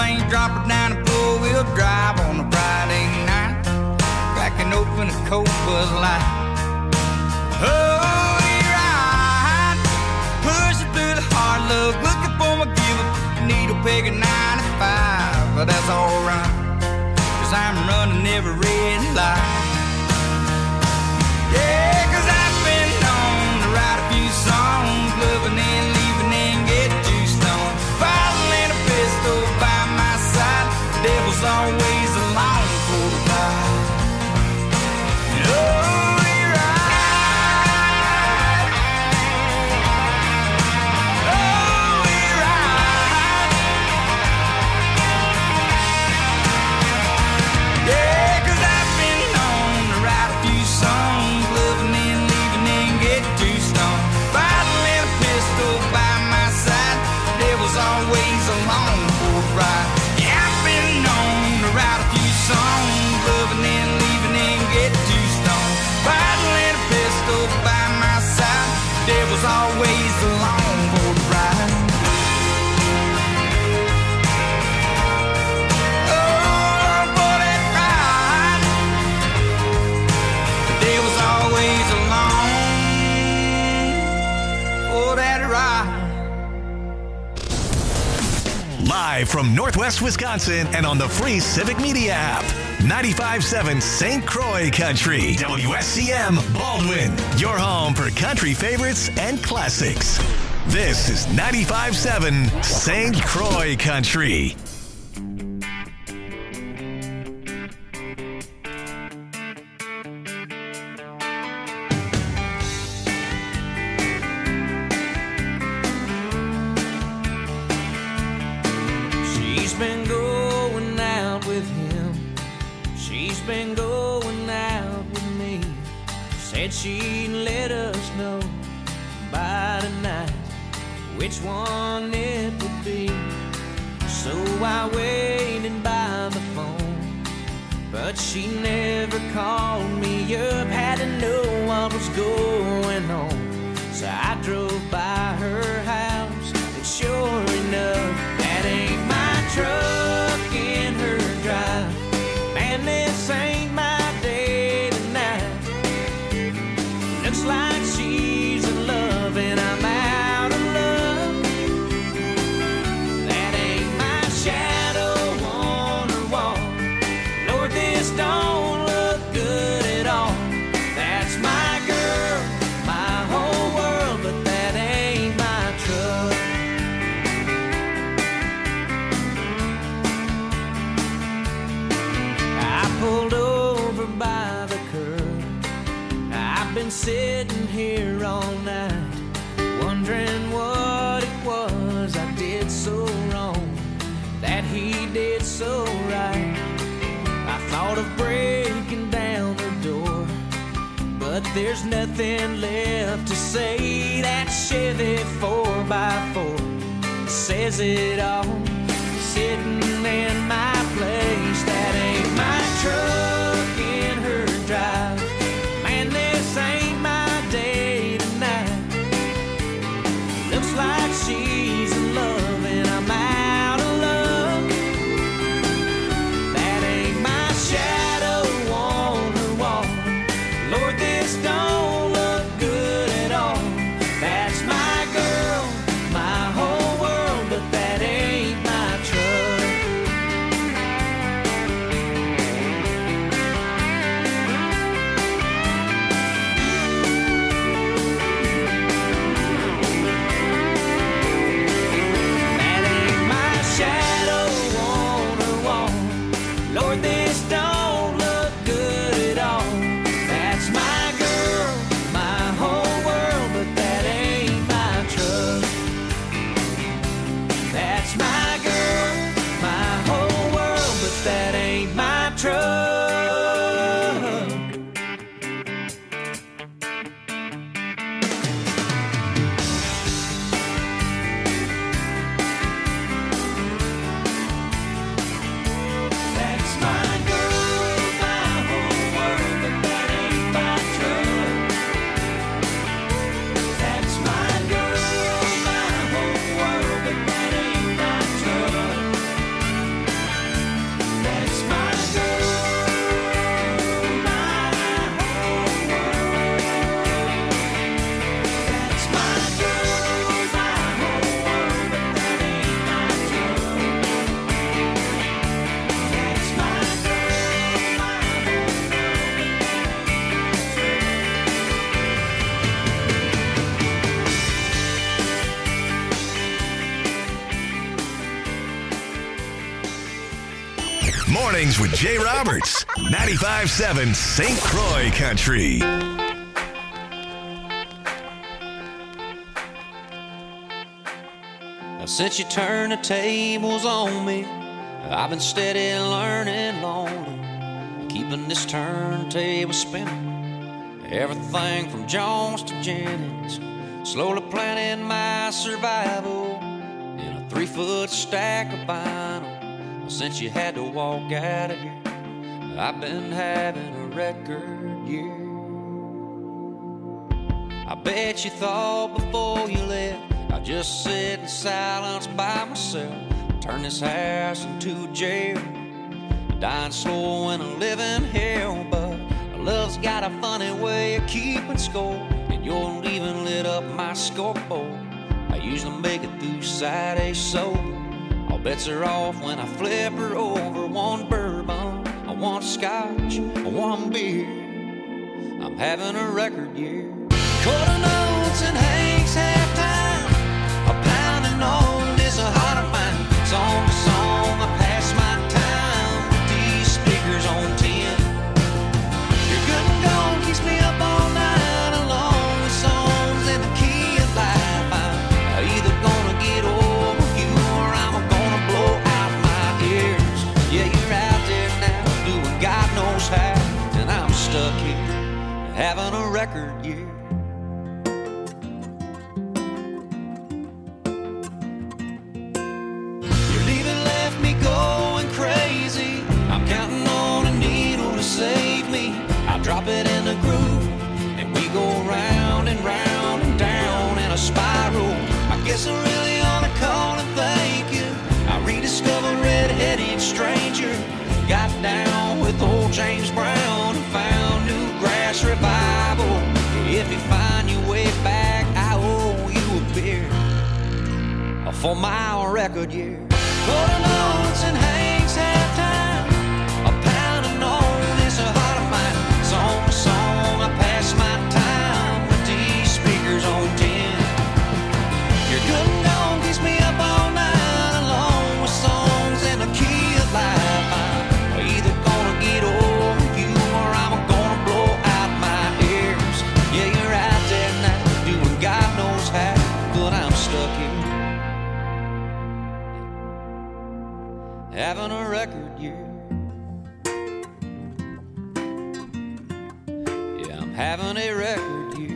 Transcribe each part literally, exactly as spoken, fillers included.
lanes, drop her down and four-wheel drive on a Friday night, cracking open a cold Bud Light. Oh, we ride, pushing through the hard luck, looking for my give-up, needle peg at ninety-five, but that's alright, cause I'm running every red light. Yeah, cause I've been known to write a few songs, loving and leaving and get too stoned, filing a pistol by my side, the devil's always along for the ride. Oh, we ride. Oh, we ride. Yeah, cause I've been known to write a few songs, loving and leaving and get too stoned, filing a pistol by my side, the devil's always along for the ride. Yeah, I've been known to write a few songs, loving and leaving and get too stoned, filing a pistol by my side, the devil's always along for the ride. Oh, for that ride, the devil's always along for that ride. Live from Northwest Wisconsin and on the free Civic Media app. ninety-five point seven Saint Croix Country. W S C M Baldwin. Your home for country favorites and classics. This is ninety-five point seven Saint Croix Country. She's been going out with him. She's been going out with me. Said she'd let us know by tonight which one it would be. So I waited by the phone, but she never called me up. Had to know what was going on, so I drove by her house, and sure enough, that ain't my truck in her drive. Man, this ain't my day tonight. Looks like she's in love and I'm out of luck. That ain't my shadow on her wall. Lord, this don't look good at all. That's my girl, my whole world, but that ain't my truck. I pulled over by the curb. I've been sitting here all night, wondering what it was I did so wrong, that he did so right. I thought of breaking down the door, but there's nothing left to say. That Chevy four by four says it all, sitting in my place. That ain't my truck in her drive. Man, this ain't my day tonight. Looks like she's in love and I'm out of luck. That ain't my shadow on her wall. Lord, this don't look good at all. That's my girl, my whole world, but that ain't my truck. Mornings with Jay Roberts. ninety-five seven Saint Croix Country. Since you turned the tables on me, I've been steady learning lonely, keeping this turntable spinning. Everything from Jones to Jennings, slowly planning my survival in a three-foot stack of vinyl. Since you had to walk out of here, I've been having a record year. I bet you thought before you left I'd just sit in silence by myself, turn this house into a jail, dying slow in a living hell. But love's got a funny way of keeping score, and you're leaving lit up my scoreboard. I usually make it through Saturday sober. All bets are off when I flip her over. One bourbon, I want scotch, I want beer. I'm having a record year. Quarter notes and Hank's halftime, a pounding on this a heart of mine. Song to song, I pass my time with these speakers on ten. Your good and gone keeps me up all night, along with songs in the key of life. I'm either gonna get over you or I'm gonna blow out my ears. Yeah, you're out there now, doing God knows how, and I'm stuck here, having a record year. Save me, I'll drop it in the groove, and we go round and round and down in a spiral. I guess I really ought to call and thank you. I rediscovered Red-Headed Stranger, got down with old James Brown, and found new grass revival. If you find your way back, I owe you a beer for my record year. Quarter notes and Hank's halftime, a pounding on this a heart of mine. Song to song, I pass my time with these speakers on ten. Your good and gone keeps me up all night, along with songs in the key of life. I'm either gonna get over you or I'm gonna blow out my ears. Yeah, you're out there now, doing God knows how, but I'm stuck here, having a record year. Yeah, I'm having a record year.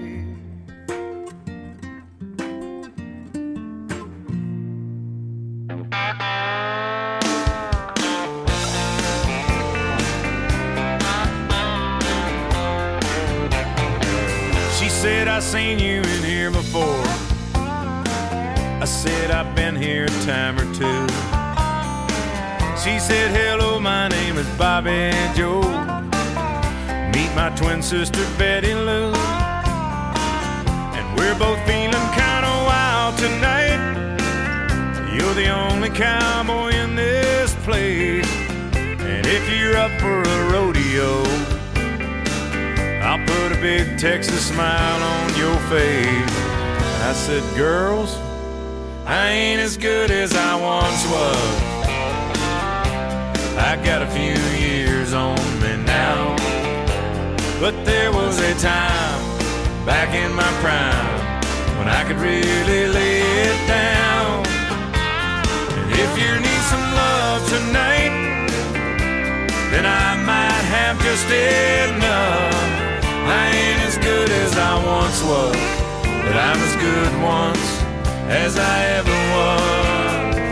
She said, I seen you in here before. I said, I've been here a time or two. She said, hello, my name is Bobby Joe. Meet my twin sister, Betty Lou. And we're both feeling kind of wild tonight. You're the only cowboy in this place. And if you're up for a rodeo, I'll put a big Texas smile on your face. I said, girls, I ain't as good as I once was. I got a few years on me now, but there was a time back in my prime when I could really lay it down. And if you need some love tonight, then I might have just enough. I ain't as good as I once was, but I'm as good once as I ever was.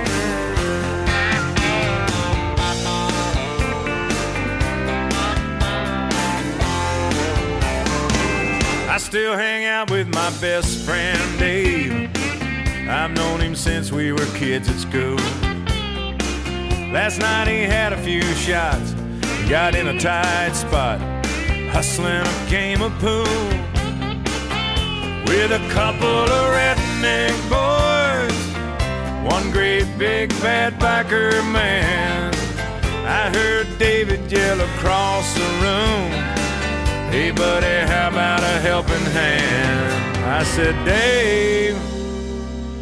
I still hang out with my best friend Dave. I've known him since we were kids at school. Last night he had a few shots and got in a tight spot, hustling a game of pool with a couple of redneck boys, one great big bad biker man. I heard David yell across the room, hey buddy, how about a helping hand? I said, Dave,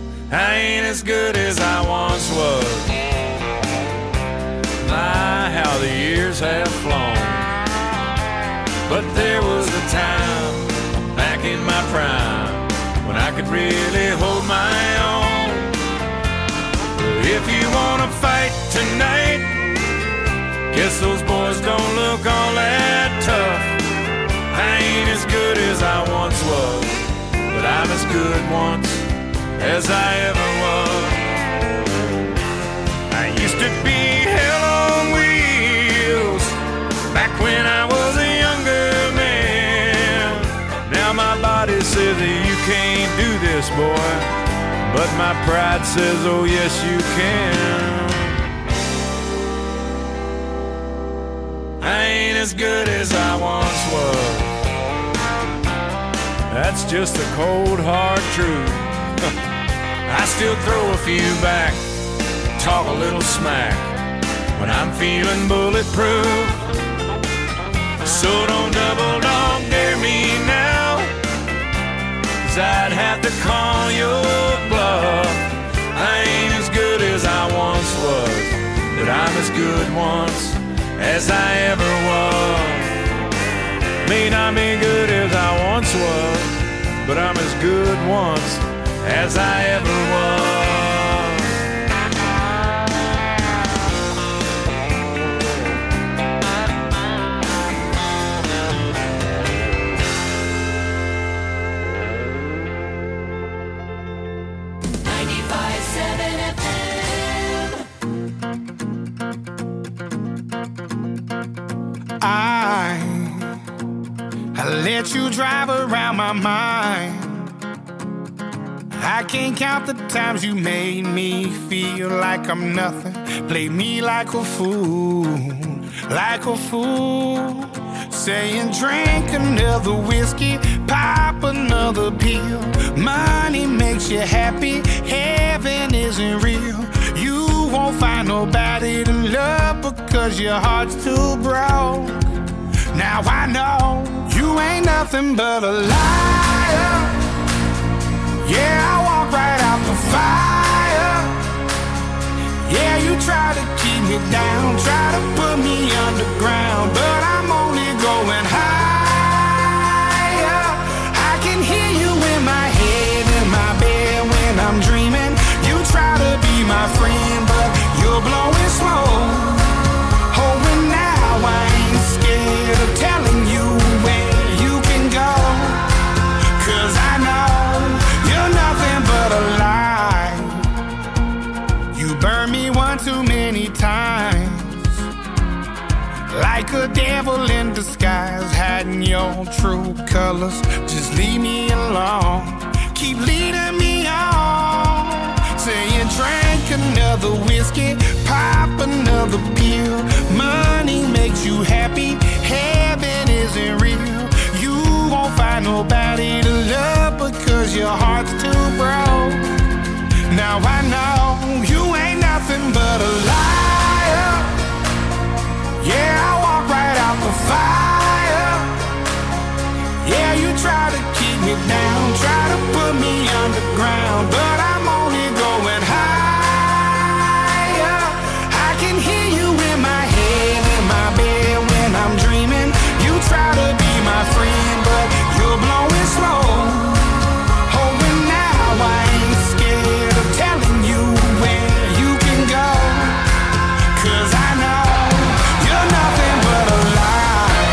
I ain't as good as I once was. My, how how the years have flown. But there was a time back in my prime when I could really hold my own. But if you wanna fight tonight, guess those boys don't look all that tough. I ain't as good as I once was, but I'm as good once as I ever was. I used to be hell on wheels back when I was a younger man. Now my body says that you can't do this, boy, but my pride says, oh yes you can. I ain't as good as I once was. That's just the cold hard truth. I still throw a few back, talk a little smack when I'm feeling bulletproof. So don't double dog dare me now, 'cause I'd have to call your bluff. I ain't as good as I once was, but I'm as good once as I ever was. May not be good as I once was, but I'm as good once as I ever was. ninety-five seven F M. I, I let you drive around my mind. I can't count the times you made me feel like I'm nothing. Play me like a fool, like a fool. Saying drink another whiskey, pop another pill. Money makes you happy, heaven isn't real. You won't find nobody to love because your heart's too broke. Now I know you ain't nothing but a liar. Yeah, I walk right out the fire. Yeah, you try to keep me down, try to put me underground, but I'm only going higher. I can hear you in my head, in my bed when I'm dreaming. You try to be my friend, but you're blowing smoke. Oh, and now I ain't scared of telling you where you can go, 'cause I know you're nothing but a lie. You burned me one too many times, like a devil in disguise, hiding your true colors. Just leave me alone, keep leading me on. Saying drink another whiskey, pop another pill. Money makes you happy, heaven isn't real. You won't find nobody to love because your heart's too broke. Now I know you ain't nothing but a liar. Yeah, I walk right out the fire. Yeah, you try to keep me down, try to put me underground, but I'm only going higher. I can hear you in my head, in my bed when I'm dreaming. You try to be my friend, but you're blowing smoke. Oh, and now I ain't scared of telling you where you can go, 'cause I know you're nothing but a lie.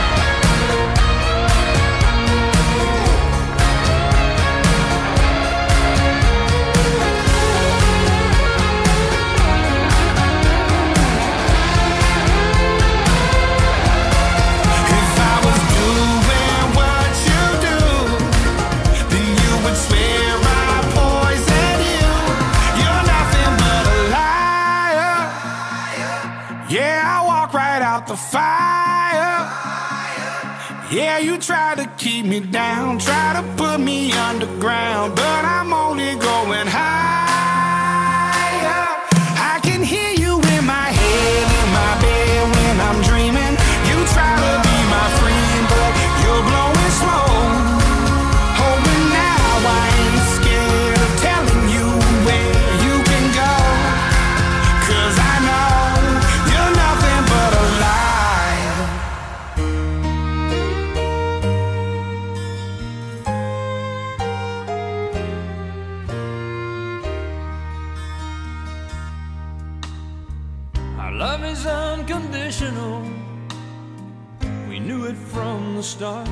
If I was doing what you do, then you would swear I poisoned you. You're nothing but a liar. Yeah, I walk right out the fire. Yeah, you try to keep me down, try to put me underground, but I'm only going higher. I can hear you in my head, in my bed when I'm dreaming. You try to be my friend, but you're blowing smoke. Oh, and now I ain't scared of telling you where you can go, 'cause I know you're nothing but a Our love is unconditional. We knew it from the start.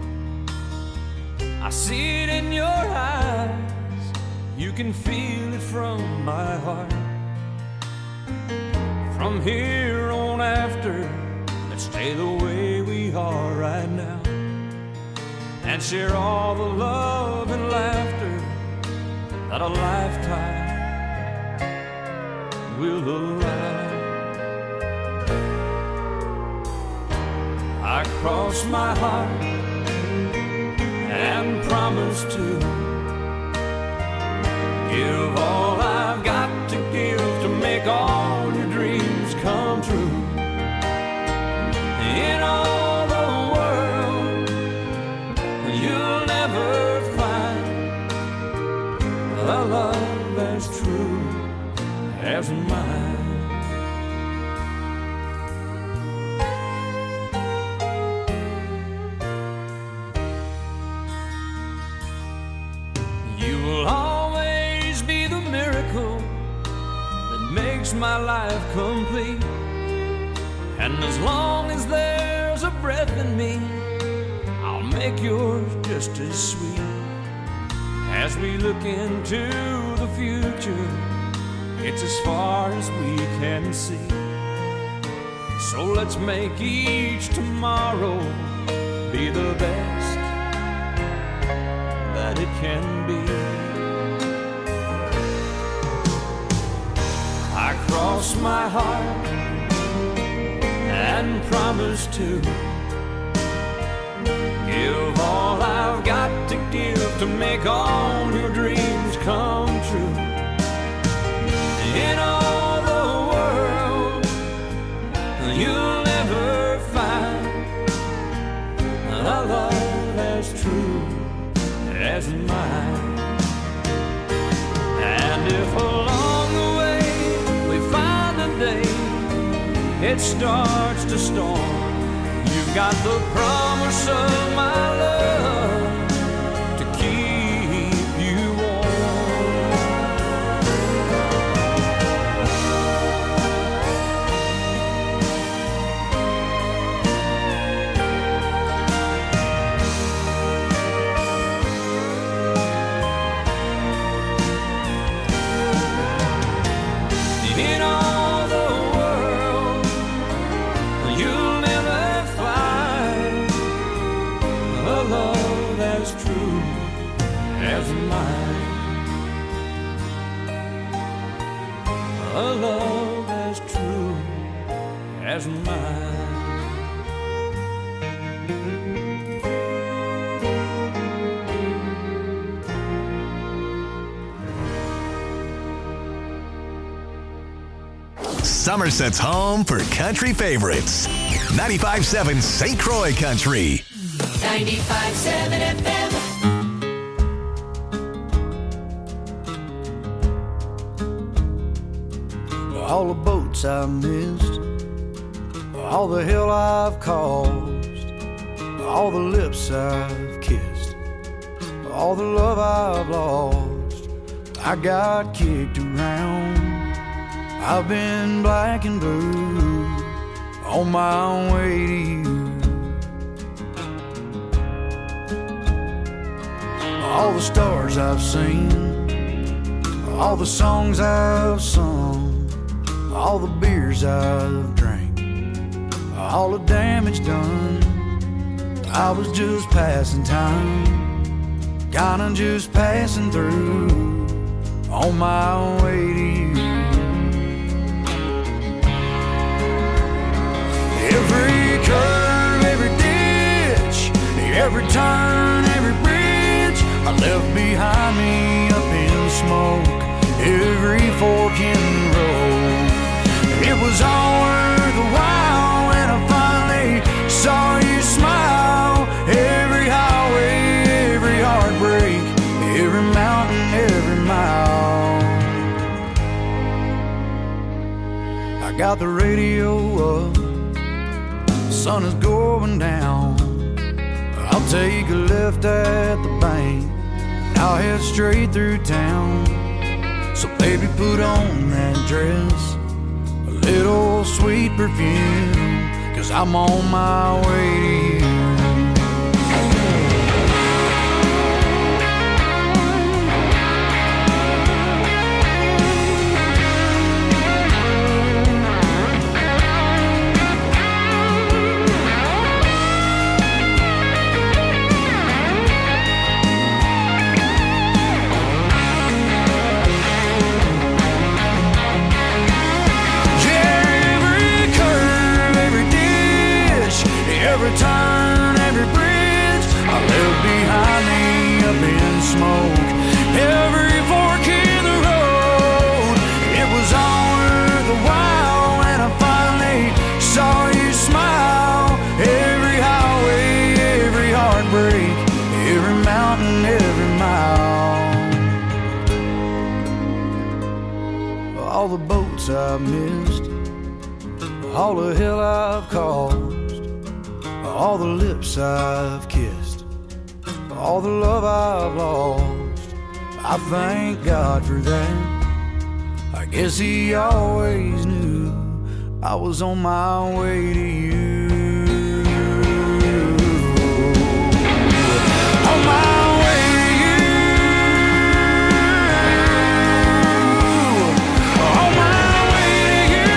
I see it in your eyes. You can feel it from my heart. From here on after, let's stay the way we are right now, and share all the love and laughter that a lifetime will allow. I cross my heart and promise to give all I've got to give to make all your dreams come true. In all the world, you'll never find a love as true as mine. You will always be the miracle that makes my life complete. And as long as there's a breath in me, I'll make yours just as sweet. As we look into the future, it's as far as we can see. So let's make each tomorrow be the best that it can be. I cross my heart and promise to give all I've got to give to make all your dreams come true. In all the world, you'll never find a love as true as mine. And if along the way we find a day it starts to storm, you've got the promise of my love to keep you warm. In all the world, you'll never find a love as true as mine. A love as true as mine. Somerset's home for country favorites. ninety-five seven Saint Croix Country. ninety-five seven F M. All the boats I've missed, all the hell I've caused, all the lips I've kissed, all the love I've lost. I got kicked around, I've been black and blue on my way to you. All the stars I've seen, all the songs I've sung, all the beers I've drank, all the damage done. I was just passing time, kinda just passing through on my way to you. Every curve, every ditch, every turn, every bridge I left behind me up in smoke. Every fork in the road, it was all worth a while when I finally saw you smile. Every highway, every heartbreak, every mountain, every mile. I got the radio up, the sun is going down. I'll take a left at the bank, and I'll head straight through town. So baby, put on that dress, a little perfume, 'cause I'm on my way to you. Every turn, every bridge I left behind me up in smoke. Every fork in the road, it was all worth the while when I finally saw you smile. Every highway, every heartbreak, every mountain, every mile. All the boats I've missed, all the hell I've caused, all the lips I've kissed, all the love I've lost. I thank God for that. I guess He always knew I was on my way to you. On my way to you. On my way to you.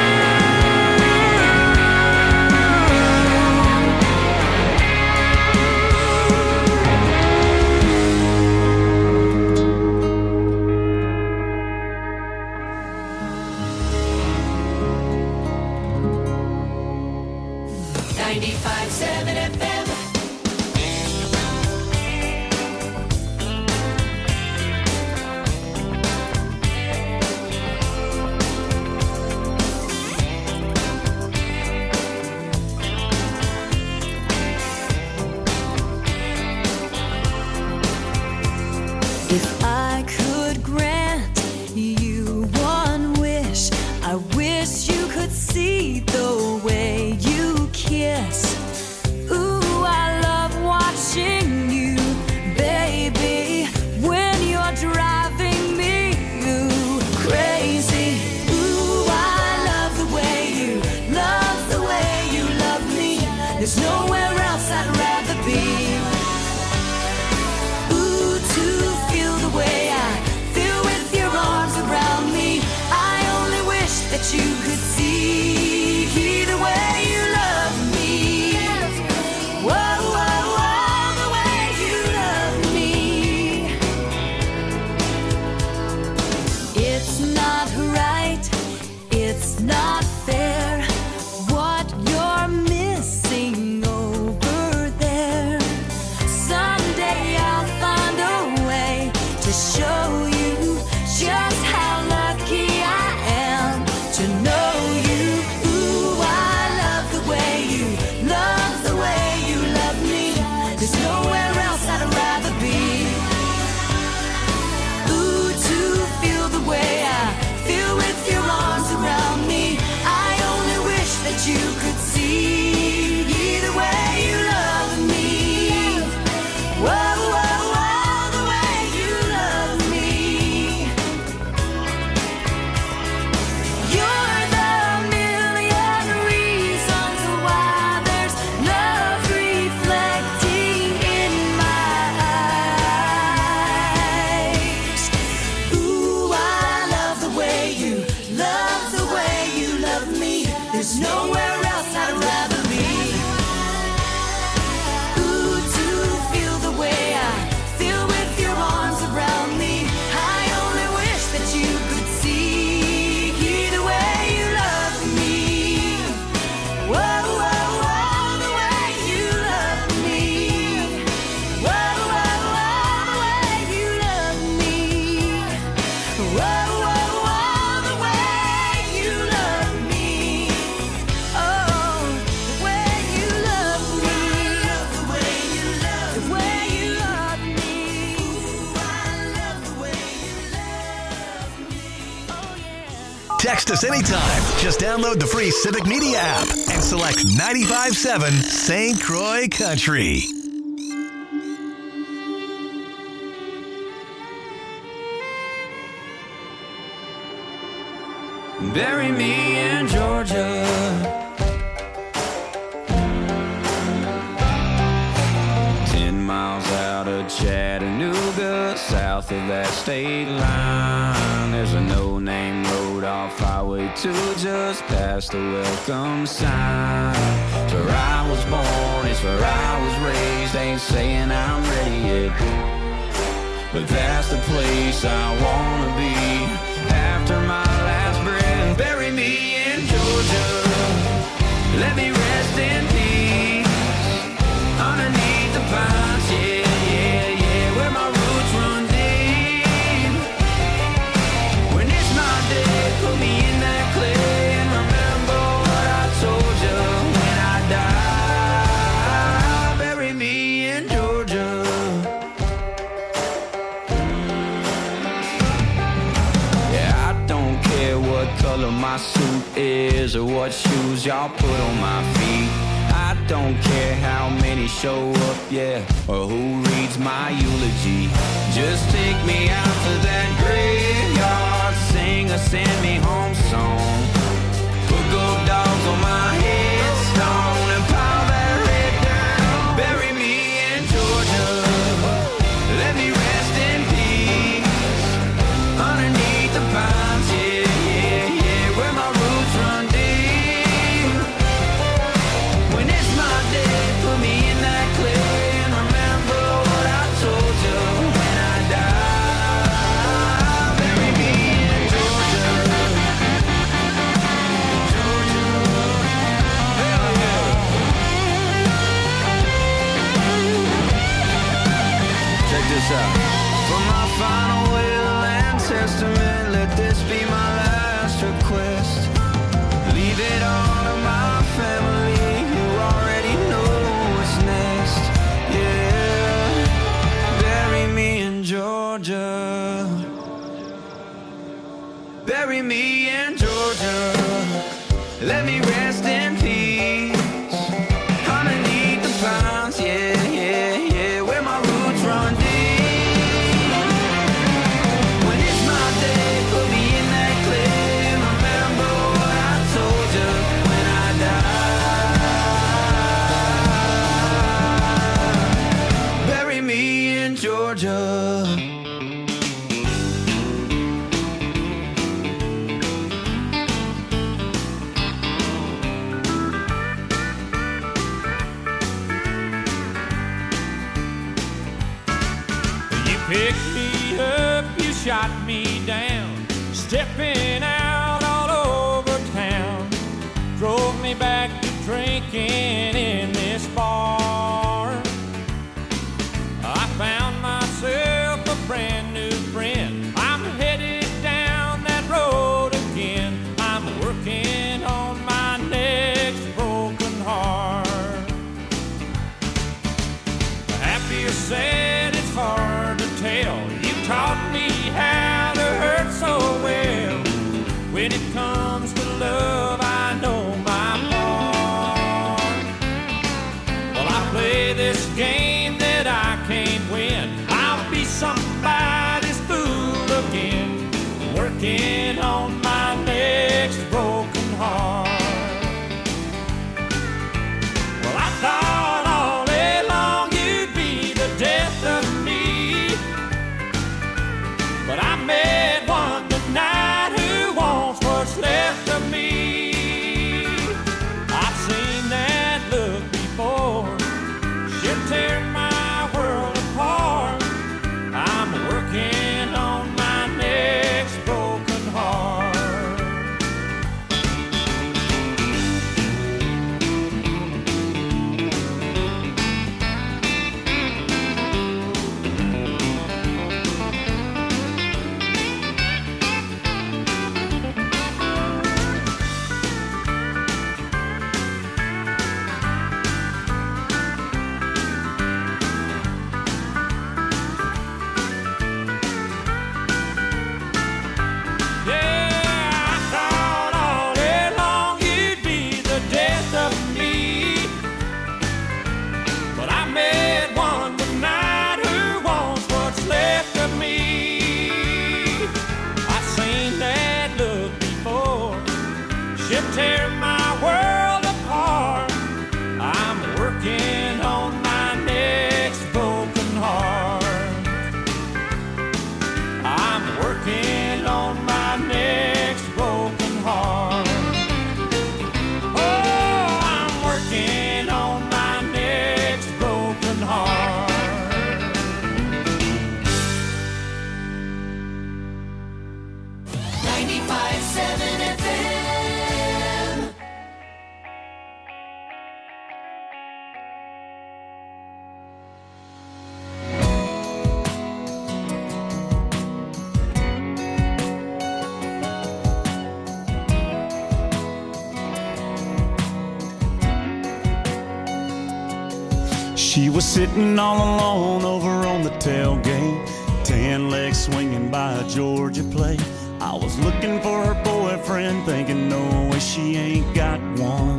ninety-five seven F M. If I could grant you one wish, I wish you could see the way you kiss. Ooh, I love watching you, baby, when you're driving me ooh, crazy. Ooh, I love the way you love the way you love me. There's nowhere else I'd rather be. Ooh, to feel the way I feel with your arms around me. I only wish that you could see the way you love me. Whoa, whoa, whoa, the way you love me. It's not right, it's not fair, what you're missing over there. Someday I'll find a way to show you just how lucky I am to know you. Ooh, I love the way you love the way you love me. There's nowhere else I'd rather be. Ooh, to feel the way I feel with your arms around me. I only wish that you could see the way you love me. Whoa, whoa, whoa, the way you love me. You're the million reasons why there's love reflecting in my eyes. Ooh, I love the way you love the way you love me. There's nowhere else I'd rather be. Ooh, to feel the way I feel with your arms around me. I only wish that you could see the way you love me. Whoa, whoa, whoa, the way you love me. Whoa, whoa, whoa, the way you love me. Whoa, whoa, whoa, the way you love me. Oh, the way you love me. The way you love the way you love me. Ooh, I love the way you love me. Oh, yeah. Text us anytime. Just download the free Civic Media app and select ninety-five point seven Saint Croix Country. bury me in Georgia. Ten miles out of Chattanooga, south of that state line, there's a no-name road off Highway two, just past the welcome sign. It's where I was born, it's where I was raised, ain't saying I'm ready yet, but that's the place I wanna be after my last breath. Bury me in Georgia, let me rest in peace underneath the pines, yeah, yeah, yeah, where my roots run deep. When it's my day, put me in that clay and remember what I told you when I die. Bury me in Georgia. Yeah, I don't care what color my suit is or what shoes y'all put on my feet. I don't care how many show up, yeah, or who reads my eulogy. Just take me out to that graveyard, sing a send me home song. Put gold dogs on my headstone and pile that red down. Bury me in Georgia, let me rest in peace underneath the pines, yeah, yeah, yeah, where my roots run deep. When it's my day, put me in that clay and remember what I told you when I die. Bury me in Georgia, Georgia, hell yeah. Check this out. For my final will and testament, let this be my last request. Leave it all to my family, who already know what's next. Yeah, bury me in Georgia, bury me in Georgia, let me rest in peace underneath the pines, yeah, yeah, yeah, where my roots run deep. When it's my day, put me in that clay and remember what I told you when I die. Bury me in Georgia. You picked me up, you shot me down, stepping out all over town. Drove me back to drinking in this bar. I found myself a brand new friend. I'm headed down that road again. I'm working on my next broken heart. Happy or sad, it's hard to tell. You taught me how to hurt so well. When it comes to love, I know my part. Well, I play this game that I can't win. I'll be somebody's fool again, working on my next broken heart. Well, I thought all day long you'd be the death of me, but I met one tonight who wants what's left of she'll tear my world apart. I'm working on my next broken heart. I'm working on my next broken heart. Oh, I'm working on my next broken heart. ninety-five seven F M. She was sitting all alone over on the tailgate, tan legs swinging by a Georgia plate. I was looking for her boyfriend, thinking no way she ain't got one.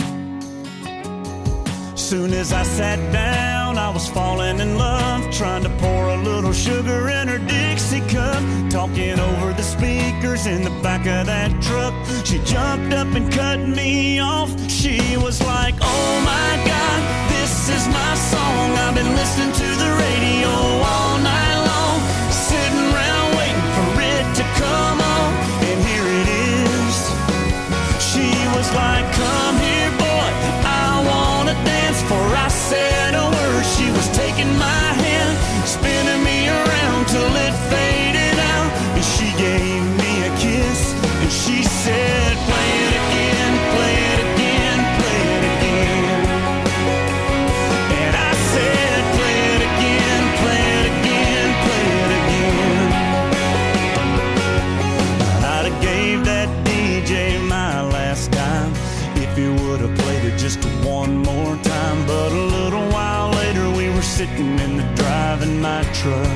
Soon as I sat down, I was falling in love, trying to pour a little sugar in her Dixie cup, talking over the speakers in the back of that truck. She jumped up and cut me off. She was like, oh my God, this is my song. I've been listening to the radio all night long, sitting around waiting for it to come on, and here it is. She was like, come here, boy, I wanna dance. For I said a word, she was taking my hand, spinning me around till it faded out, and she gave me a kiss, and she said, play it again, play it again, play it again. And I said, play it again, play it again, play it again. I'd have gave that D J my last dime if he would have played it just one more time. But a little while later we were sitting in the drive in my truck.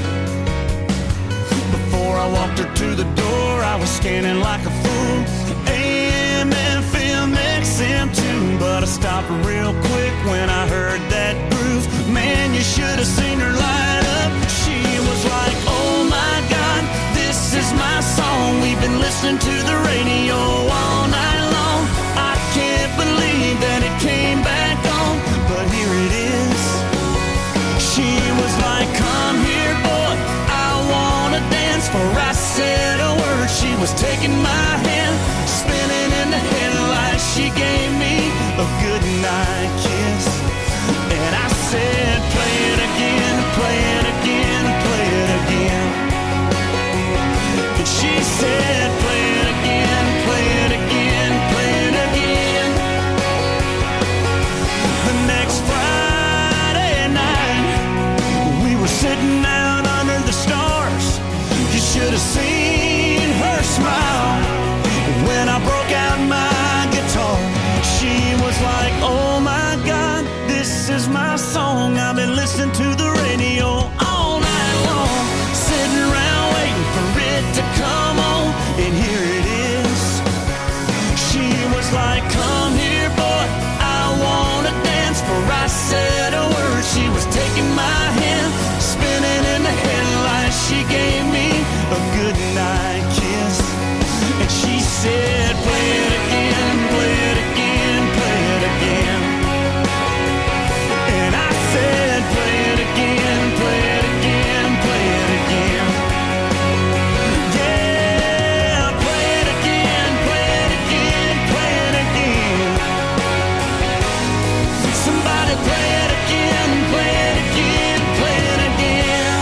Before I walked her to the door, I was scanning like a fool, A M, F M, X M too. But I stopped real quick when I heard that groove. Man, you should have seen her light up. She was like, oh my God, this is my song. We've been listening to the radio all night long. I can't believe that it came back on, but here it is. She was like, come here, boy, I wanna dance. For I said a word, she was taking my hand, spinning in the headlights. She gave me a good night kiss, and I said, play it again, play it again, play it again. And she said, play it again, play it again, play it again. The next Friday night, we were sitting out under the stars. You should have seen her smile when I broke out my guitar. She was like, oh my God, this is my song. I've been listening to the radio all night long, sitting around waiting for it to come on, and here it is. She was like, come here, boy, I wanna dance. For I said a word, she was taking my hand, spinning in the headlights. She gave me a good night kiss, and she said, play it again, play it again, play it again. And I said, play it again, play it again, play it again. Yeah, play it again, play it again, play it again. Somebody play it again, play it again, play it again.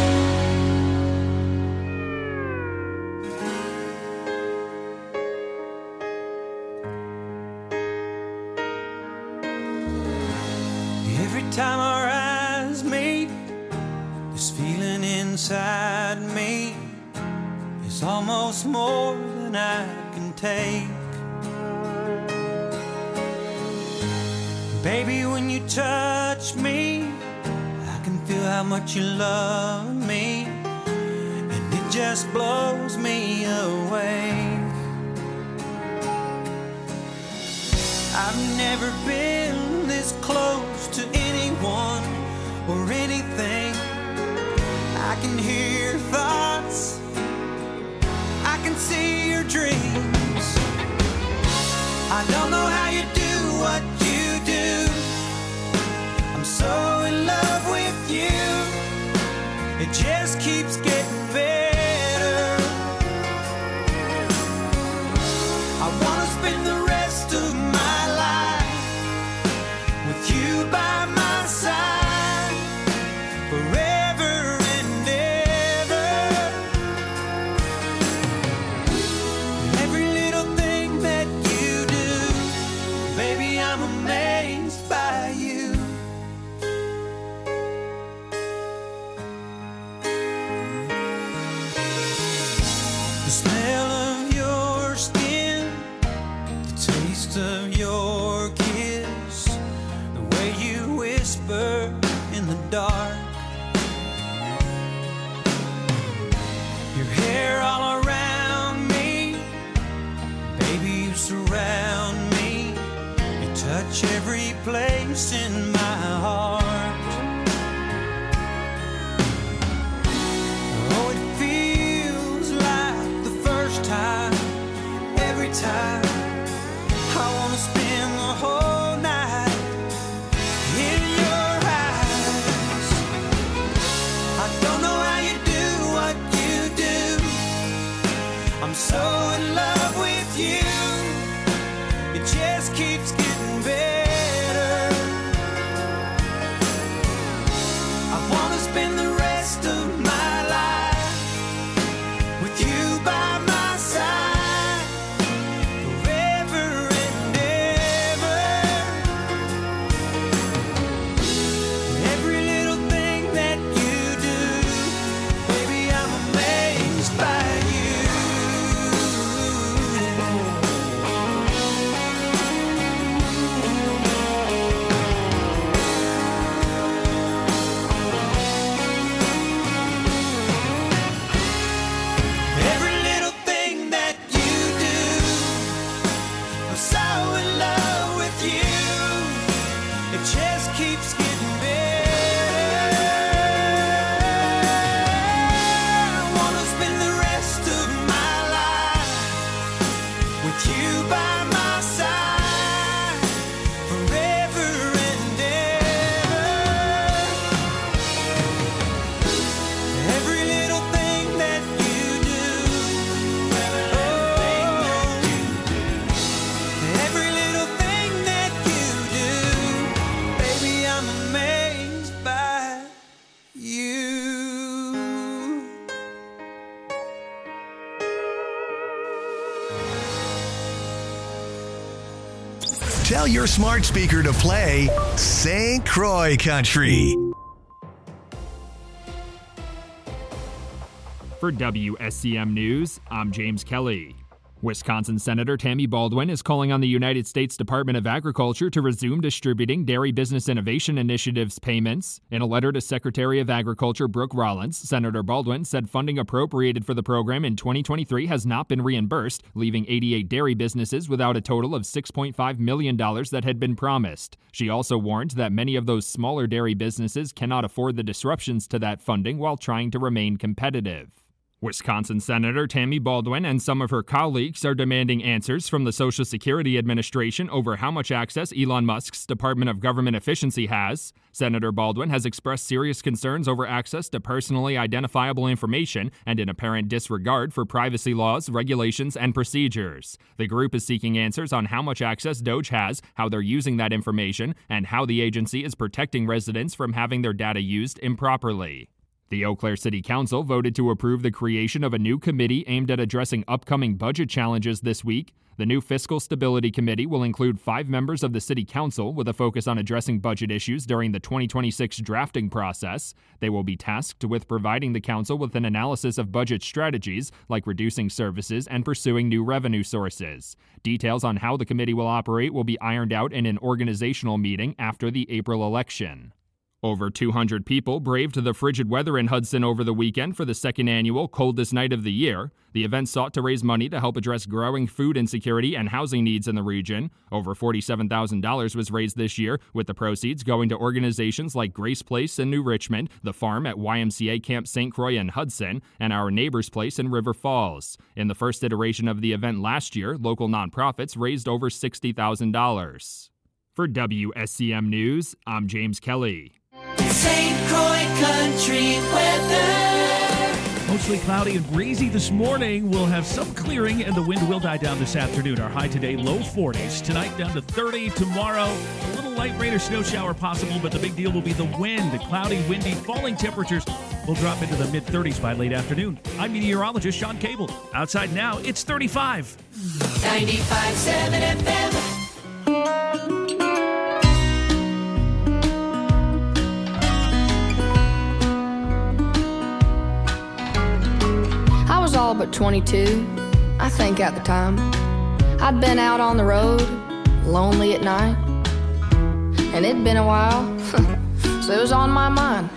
Every time our eyes meet, this feeling inside me is almost more than I can take. Baby, when you touch me, I can feel how much you love me, and it just blows me away. I've never been this close to anyone or anything. I can hear your thoughts, I can see your dreams. I don't know how you do what you do. I'm so in love with you. It just keeps getting better. I wanna spend the rest of my life with you by my side forever and ever. Every little thing that you do, baby, I'm amazed by you. The smell of your skin, the taste of your kiss, the way you whisper in the dark, your hair all around me, baby, you surround me, you touch every place in my heart. Oh, it feels like the first time, every time. I wanna spend the whole night in your eyes. I don't know how you do what you do. I'm so in love with you. It just keeps getting better. I wanna spend the rest of my life with you by my side forever and ever. Every little thing that you do, baby, I'm amazed by you. Every little thing that you do, I'm so in love with you. It just keeps getting better. I wanna spend the rest of my life with you by my side forever and ever. Every little thing that you do, oh, every little thing that you do, baby, I'm amazed by you. Tell your smart speaker to play Saint Croix Country. For W S C M News, I'm James Kelly. Wisconsin Senator Tammy Baldwin is calling on the United States Department of Agriculture to resume distributing Dairy Business Innovation Initiative's payments. In a letter to Secretary of Agriculture Brooke Rollins, Senator Baldwin said funding appropriated for the program in twenty twenty-three has not been reimbursed, leaving eighty-eight dairy businesses without a total of six point five million dollars that had been promised. She also warned that many of those smaller dairy businesses cannot afford the disruptions to that funding while trying to remain competitive. Wisconsin Senator Tammy Baldwin and some of her colleagues are demanding answers from the Social Security Administration over how much access Elon Musk's Department of Government Efficiency has. Senator Baldwin has expressed serious concerns over access to personally identifiable information and an apparent disregard for privacy laws, regulations, and procedures. The group is seeking answers on how much access Doge has, how they're using that information, and how the agency is protecting residents from having their data used improperly. The Eau Claire City Council voted to approve the creation of a new committee aimed at addressing upcoming budget challenges this week. The new Fiscal Stability Committee will include five members of the City Council with a focus on addressing budget issues during the twenty twenty-six drafting process. They will be tasked with providing the Council with an analysis of budget strategies, like reducing services and pursuing new revenue sources. Details on how the committee will operate will be ironed out in an organizational meeting after the April election. Over two hundred people braved the frigid weather in Hudson over the weekend for the second annual Coldest Night of the Year. The event sought to raise money to help address growing food insecurity and housing needs in the region. Over forty-seven thousand dollars was raised this year, with the proceeds going to organizations like Grace Place in New Richmond, the Farm at Y M C A Camp Saint Croix in Hudson, and Our Neighbor's Place in River Falls. In the first iteration of the event last year, local nonprofits raised over sixty thousand dollars. For W S C M News, I'm James Kelly. Saint Croix Country weather. Mostly cloudy and breezy this morning. We'll have some clearing and the wind will die down this afternoon. Our high today, low forties. Tonight down to thirty. Tomorrow, a little light rain or snow shower possible, but the big deal will be the wind. Cloudy, windy, falling temperatures will drop into the mid thirties by late afternoon. I'm meteorologist Sean Cable. Outside now, it's thirty-five. ninety-five point seven F M. All but twenty-two, I think at the time. I'd been out on the road, lonely at night, and it'd been a while, so it was on my mind.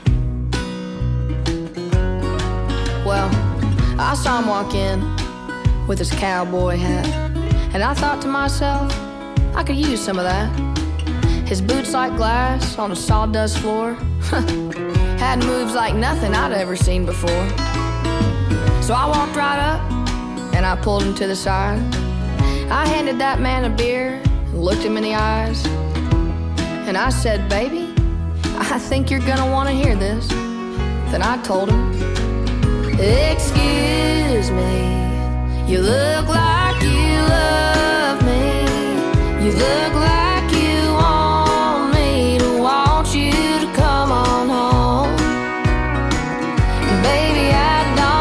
Well, I saw him walk in with his cowboy hat, and I thought to myself, I could use some of that. His boots like glass on a sawdust floor had moves like nothing I'd ever seen before. So I walked right up, and I pulled him to the side. I handed that man a beer, and looked him in the eyes. And I said, baby, I think you're gonna wanna hear this. Then I told him, excuse me, you look like you love me. You look like you want me to want you to come on home. And baby, I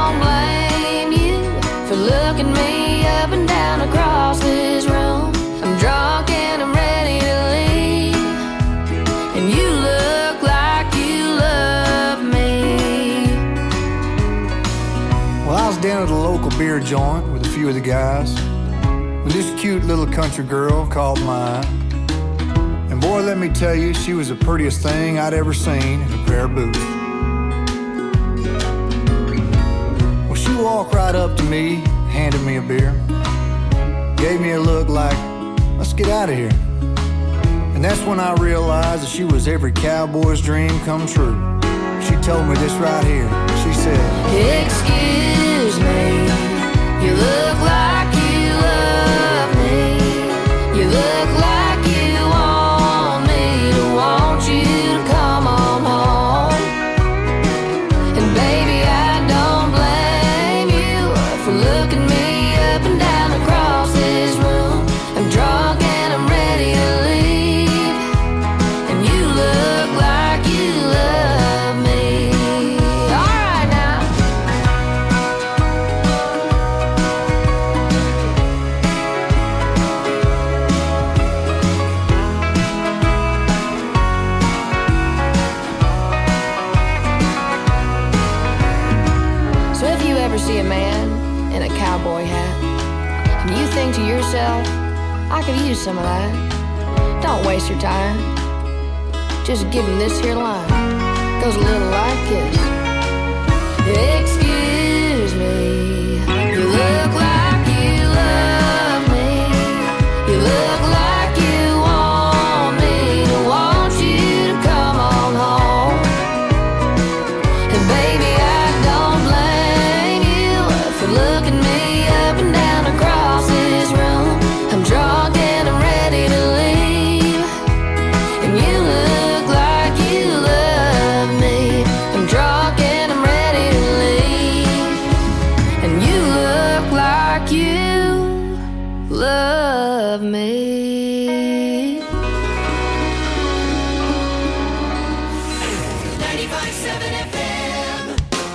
looking me up and down across this room. I'm drunk and I'm ready to leave, and you look like you love me. Well, I was down at a local beer joint with a few of the guys when this cute little country girl caught my eye. And boy, let me tell you, she was the prettiest thing I'd ever seen in a pair of boots. Well, she walked right up to me, handed me a beer, gave me a look like, let's get out of here. And that's when I realized that she was every cowboy's dream come true. She told me this right here. She said, excuse me, you look like you love me. You look like you want me to want you to come on home. And baby, I don't blame you for looking me up and down across this room. I'm drunk and I'm ready to leave, and you look like you love me. All right now. So if you ever see a man in a cowboy hat, and you think to yourself, I could use some of that, don't waste your time. Just give him this here line. Goes a little like this. Excuse me, you look like you love me. You look like you want me to want you to come on home. And baby, I don't blame you for looking me up and down across this room. I'm drunk and I'm ready to leave, and you look like you love me. I'm drunk and I'm ready to leave, and you look like you love me. ninety-five point seven F M.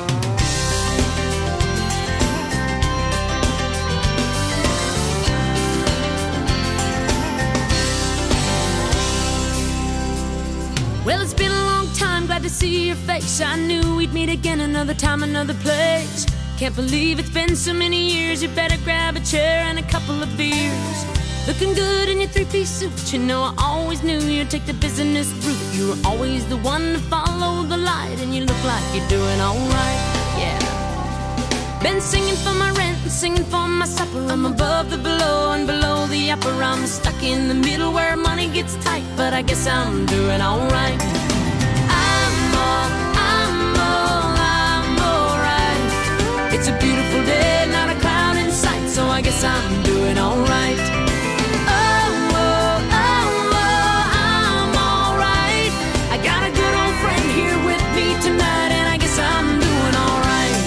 Well, it's been a long time, glad to see your face. I knew we'd meet again another time, another place. Can't believe it's been so many years. You better grab a chair and a couple of beers. Looking good in your three-piece suit. You know I always knew you'd take the business route. You were always the one to follow the light, and you look like you're doing alright, yeah. Been singing for my rent and singing for my supper. I'm above the below and below the upper. I'm stuck in the middle where money gets tight, but I guess I'm doing alright. I'm all, I'm all, I'm alright. It's a beautiful day, not a cloud in sight, so I guess I'm doing alright. Oh, oh, oh, oh, I'm alright. I got a good old friend here with me tonight, and I guess I'm doing alright.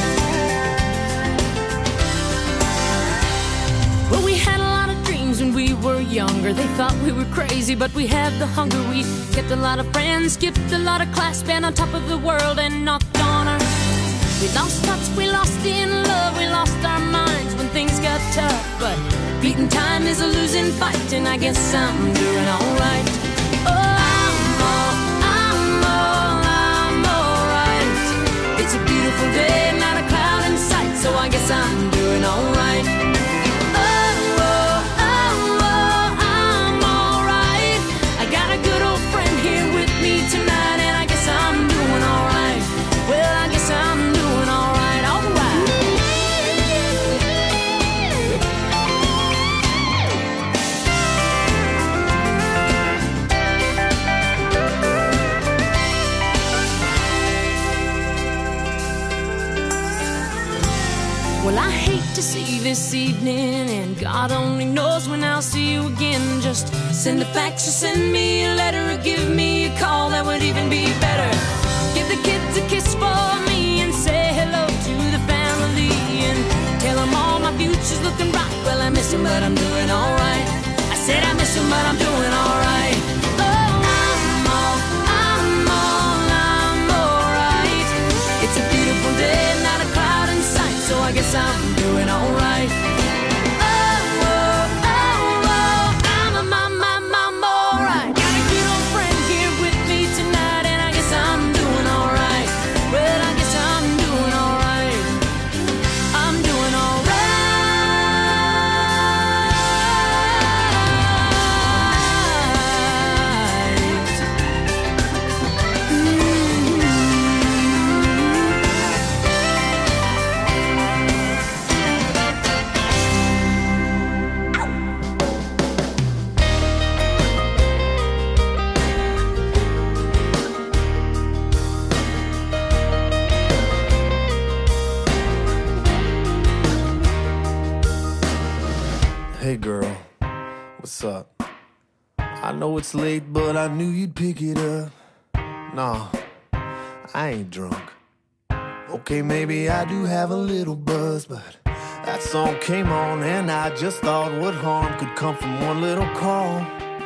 Well, we had a lot of dreams when we were younger. They thought we were crazy, but we had the hunger. We kept a lot of friends, skipped a lot of class, been on top of the world and knocked on our. We lost touch, we lost in love, we lost our minds when things got tough. But beating time is a losing fight, and I guess I'm doing alright. Oh, I'm all, I'm all, I'm alright. It's a beautiful day, not a cloud in sight, so I guess I'm doing alright. Oh, oh, oh, oh, I'm alright. I got a good old friend here with me tonight, and I guess I'm doing alright. Well, I guess I'm doing alright, alright. Well, I hate to see this evening, and God only knows when I'll see you again. Just send a fax or send me a letter, or give me a call, that would even be better. Give the kids a kiss for me and say hello to the family, and tell them all my future's looking bright. Well, I miss them, but I'm doing alright. I said I miss them, but I'm doing alright. Oh, I'm all, I'm all, I'm alright. It's a beautiful day, not a cloud in sight, so I guess I'm doing alright. Oh, oh, oh, oh, I'm a mom, mom, mom, alright. Got a good old friend here with me tonight, and I guess I'm doing alright. Well, I guess I'm doing alright. I'm doing alright. Hey girl, what's up? I know it's late, but I knew you'd pick it up. Nah, I ain't drunk. Okay, maybe I do have a little buzz, but that song came on and I just thought what harm could come from one little call.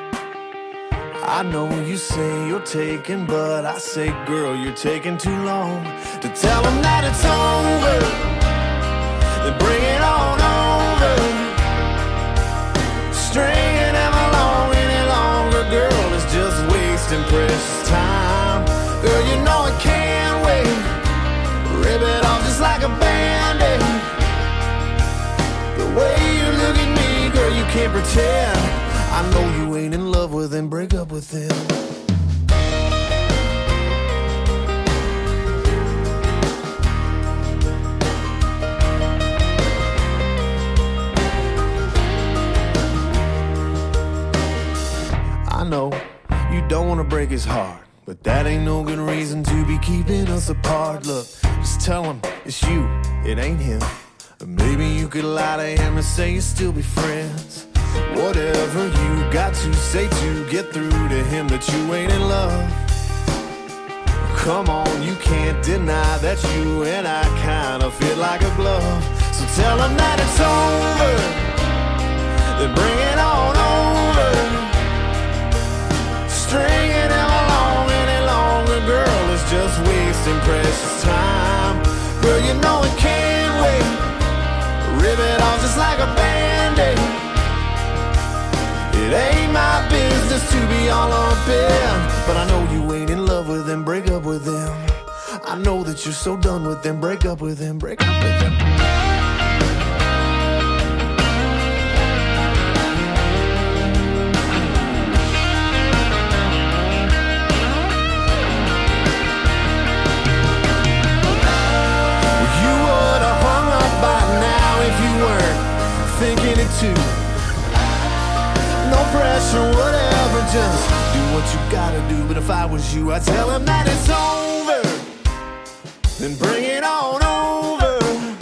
I know you say you're taking, but I say, girl, you're taking too long to tell them that it's over. Then bring it on over. Stringing them along any longer, girl, is just wasting precious time. Girl, you know it can't wait. Rip it off just like a band-aid. The way you look at me, girl, you can't pretend. I know you ain't in love with him, break up with him. I know you don't want to break his heart, but that ain't no good reason to be keeping us apart. Look, just tell him it's you, it ain't him. Or maybe you could lie to him and say you still be friends. Whatever you got to say to get through to him that you ain't in love. Come on, you can't deny that you and I kinda fit like a glove. So tell him that it's over, then bring it on over. Stringing him along any longer, girl, is just wasting precious time. Girl, you know it can't wait. Rip it off just like a band-aid. It ain't my business to be all up in, but I know you ain't in love with him, break up with him. I know that you're so done with him, break up with him, break up with him. or whatever. Just do what you gotta do. But if I was you, I'd tell him that it's over, then bring it on over.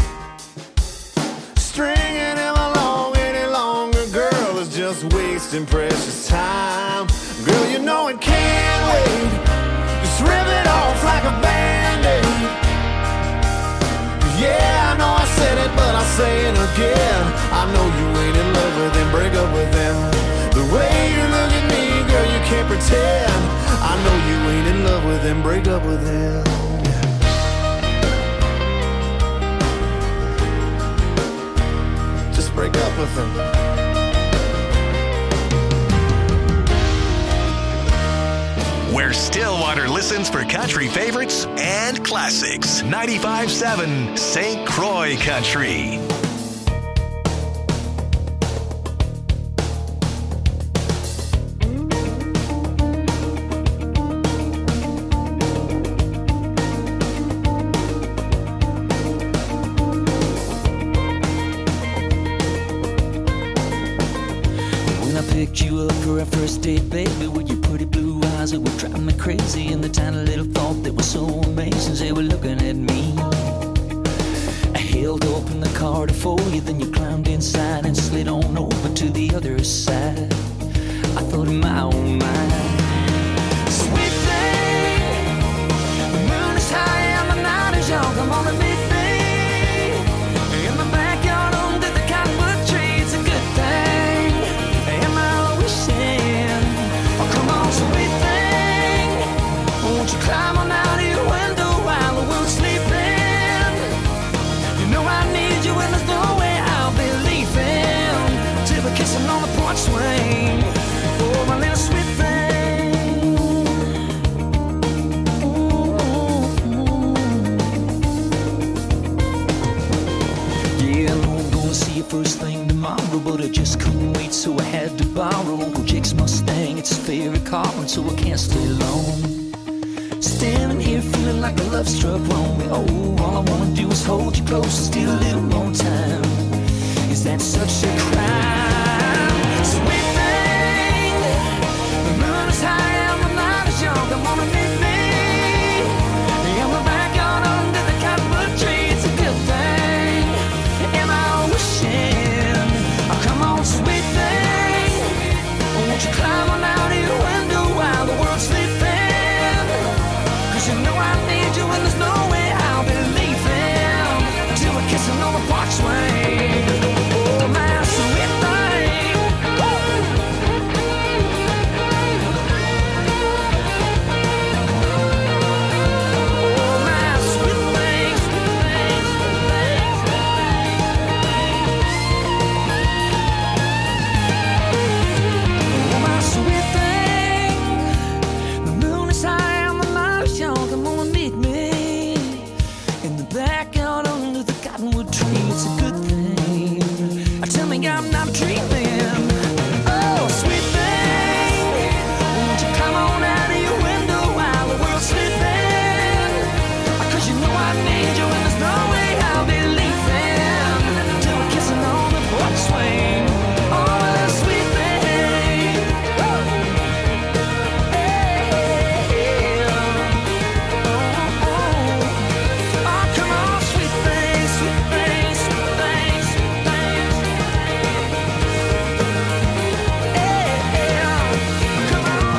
Stringing him along any longer, girl, is just wasting precious time. Girl, you know it can't wait. Just rip it off like a Band-Aid. Yeah, I know I said it, but I'll say it again. I know you ain't in love with him, break up with him. The way you look at me, girl, you can't pretend. I know you ain't in love with him, break up with him. Just break up with him. Where Stillwater listens for country favorites and classics. ninety-five point seven Saint Croix Country. When I picked you up for our first date, baby, with your pretty blue eyes, it would drive me crazy. And the tiny little thought that was so amazing, they were looking at me. I held open the car to for you, then you climbed inside and slid on over to the other side. I thought, my oh my, sweet thing, the moon is high and the night is young. Come on and meet me in the backyard under the cottonwood tree. It's a good thing. Am I wishing? Oh, come on, sweet thing, won't you climb on out of your window while the world's sleeping? You know I need you and there's no way I'll be leaving till we're kissing on the porch swing. Oh, my little sweet thing. Yeah, I know I'm gonna see you first thing tomorrow, but I just couldn't wait, so I had to borrow Uncle Jake's Mustang. It's his favorite car, and so I can't stay long. Standing here feeling like a love struck wrong. Oh, all I wanna do is hold you close and steal a little more time. Is that such a crime? Sweet thing, the moon is high and the night is young. Come on and meet me in the backyard under the cottonwood tree. It's a good thing. Am I wishing? Oh, come on, sweet thing, won't you climb on out of your window while the world's sleeping? 'Cause you know I need you and there's no way I'll be leaving till we're kissing on the porch swing. Oh, my sweet thing. Oh, my sweet thing, sweet thing, sweet thing, sweet thing. Oh, my sweet thing, the moon is high and the night is young. Come on and meet me in the backyard under the cottonwood tree. It's a good thing. Tell me I'm not dreaming. Oh, sweet thing, won't you come on out of your window while the world's sleeping? 'Cause you know I need you and there's no way I'll be leaving till we're kissing on the porch swing. Oh, sweet thing. Oh, come on, sweet thing, sweet thing, sweet thing, sweet thing. Come on,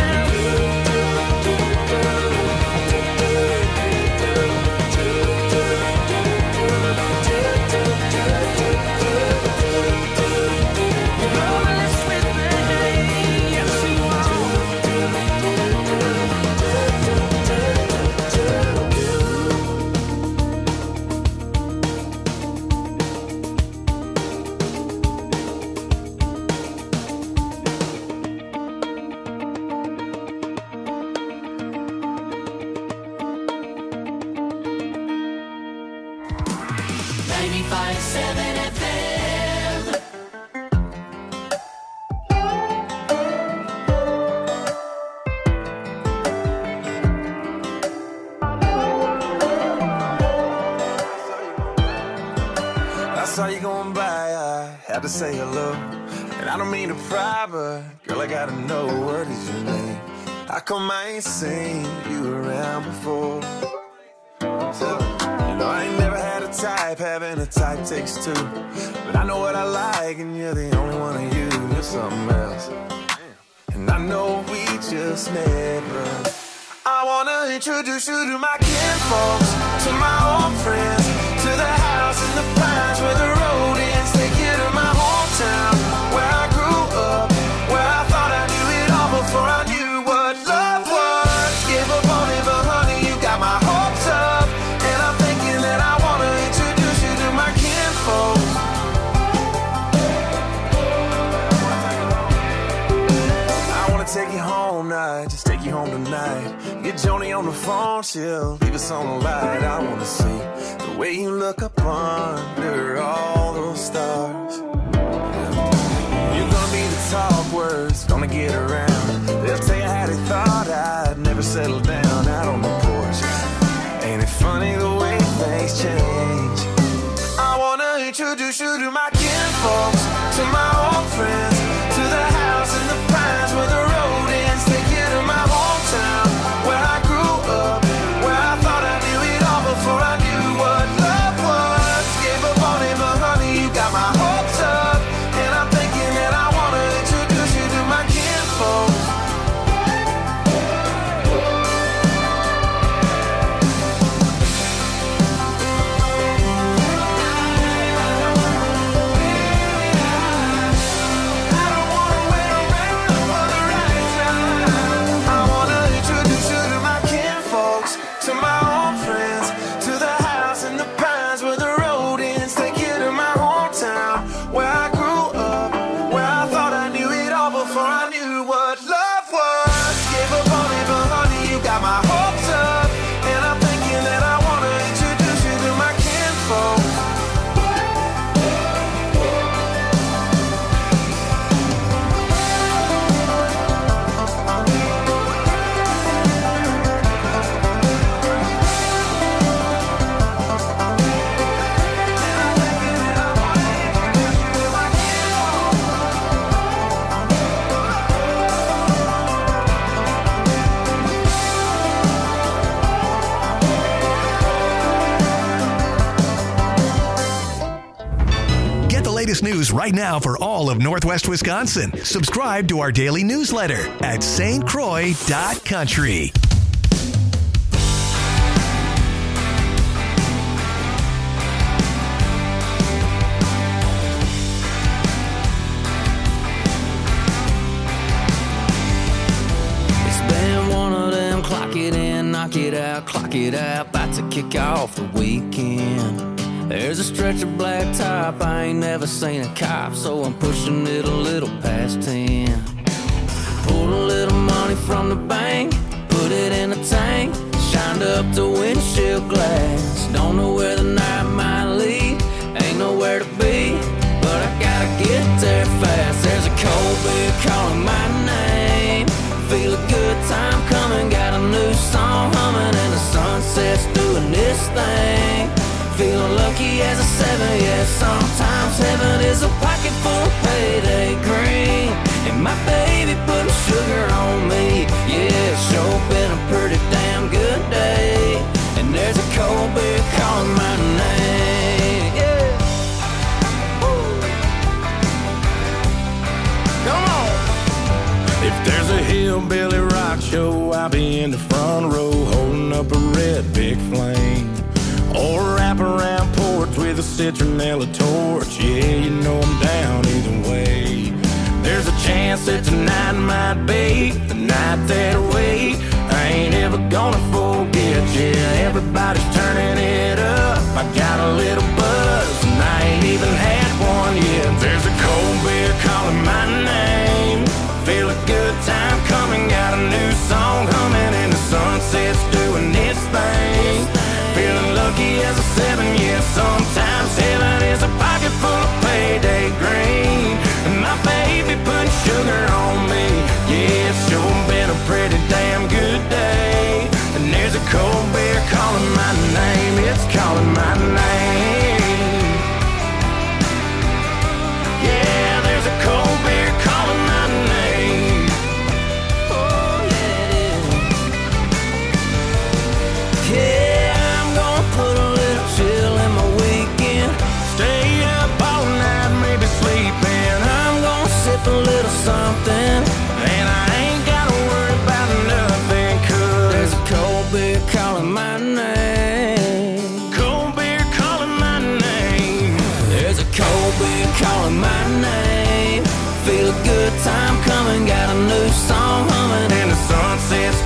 ninety-five point seven F M. I saw you going by, I had to say hello. And I don't mean to pry, but girl, I gotta know, what is your name? How come I ain't seen you around before? So, you know, I ain't never had a type, having a type takes two. But I know what I like, and you're the only one of you. You're something else. And I know we just met, but I wanna introduce you to my kinfolks, to my old friends, to the house in the pines where the road ends. Take you to my hometown, where I grew up, where I thought I knew it all before I knew what love was. Give up on it, but honey, you got my hopes up. And I'm thinking that I wanna introduce you to my kinfolks. I wanna take you home night, just take you home tonight. Get Joni on the phone, she'll leave us on the light. I wanna see the way you look up under all those stars. You're gonna be the talk words, gonna get around. They'll tell you how they thought I'd never settle down out on the porch. Ain't it funny the way things change? I wanna introduce you to my kinfolks, to my old friends, to the house in the pines where the road ends. Take you to my hometown, where I grew up, where I thought I knew it all before I knew what love was. Gave up on it, but honey, you got my hopes up. And I'm thinking that I wanna introduce you to my kinfolks. News right now for all of Northwest Wisconsin. Subscribe to our daily newsletter at S T Croix dot country. It's been one of them clock it in, knock it out, clock it out, about to kick off the weekend. There's a stretch of black top, I ain't never seen a cop, so I'm pushing it a little past ten. Pulled a little money from the bank, put it in a tank, shined up the windshield glass. Don't know where the night might lead, ain't nowhere to be, but I gotta get there fast. There's a cold beer calling my name, feel a good time coming, got a new song humming, and the sunset's doing this thing. Feeling lucky as a seven, yeah, sometimes heaven is a pocket full of payday green. And my baby putting sugar on me, yeah, it's sure been a pretty damn good day. And there's a cold beer calling my name, yeah. Woo. Come on! If there's a hillbilly rock show, I'll be in the front row holding up a red big flame. Or wrap around porch with a citronella torch. Yeah, you know I'm down either way. There's a chance that tonight might be the night that I wait. I ain't ever gonna forget. Yeah, everybody's turning it up. I got a little buzz and I ain't even had one yet. There's a cold beer calling my name. Feel a good time coming, got a new song humming, and the sunset's doing its thing. Feeling lucky as a seven, yeah, sometimes heaven is a pocket full of payday green. And my baby putting sugar on me, yeah, it's sure been a pretty damn good day. And there's a cold beer calling my name, it's calling my name. little something, and I ain't gotta worry about nothing, 'cause there's a cold beer calling my name. Cold beer calling my name. There's a cold beer calling my name. Feel a good time coming, got a